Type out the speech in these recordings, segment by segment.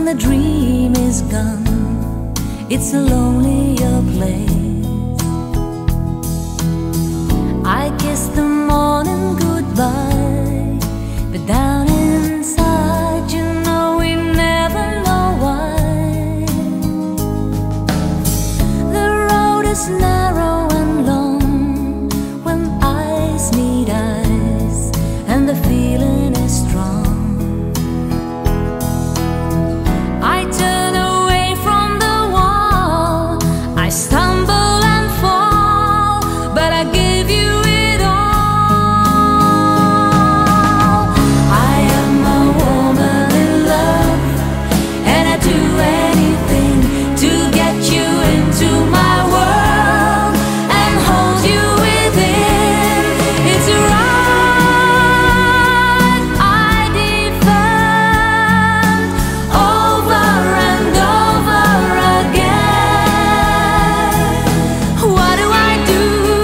the dream is gone, it's a lonelier place. I kiss the morning goodbye, but down inside you know we never know why. The road is narrow and long when eyes meet eyes, and the feeling is strong. I turn away from the wall, I stumble and fall, but I give you it all. I am a woman in love, and I do anything to get you into my world and hold you within. It's right I defend over and over again. What do I do?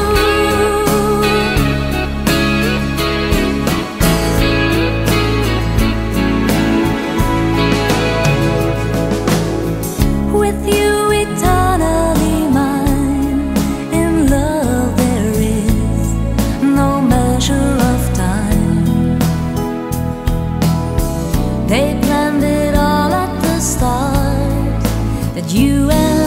With you eternally mine, in love there is no measure of time. They planned it all at the start, that you and